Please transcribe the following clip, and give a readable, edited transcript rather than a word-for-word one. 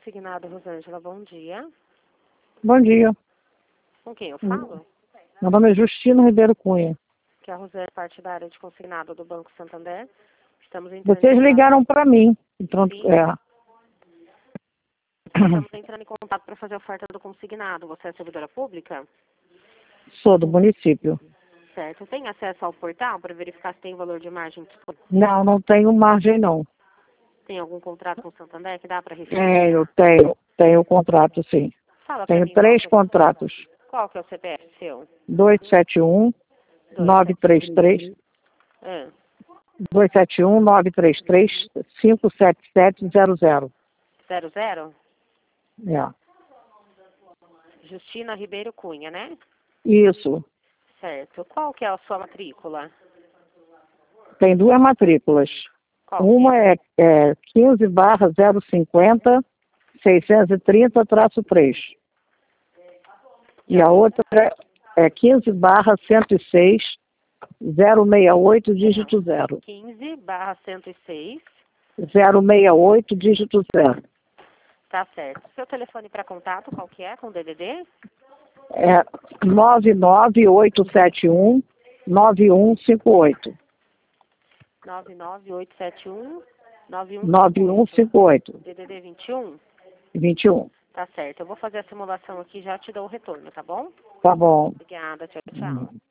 Consignado, Rosângela, bom dia. Bom dia. Com quem eu falo? Meu nome é Justina Ribeiro Cunha. Que é a Rosângela, parte da área de consignado do Banco Santander. Estamos entrando Vocês ligaram para mim. Pronto, Sim. Estamos entrando em contato para fazer a oferta do consignado. Você é servidora pública? Sou do município. Certo. Tem acesso ao portal para verificar se tem valor de margem disponível? Não, não tenho margem, não. Tem algum contrato com o Santander que dá para referir? Tenho contrato, sim. Fala para Tenho mim 3 contratos. qual que é o CPF seu? 271 933 Ah, 271 933 57700. 00? É. Justina Ribeiro Cunha, né? Isso. Certo. Qual que é a sua matrícula? Tem 2 matrículas. Qual que Uma é 15/050 630-3. E a outra é 15/106 068 dígito 0. 15/106. 068 dígito 0. Tá certo. Seu telefone para contato, qual que é? Com DDD? É 99871 9158. 99871 9158. DDD 21? 21. Tá certo. Eu vou fazer a simulação aqui e já te dou o retorno, tá bom? Tá bom. Obrigada. Tchau, tchau.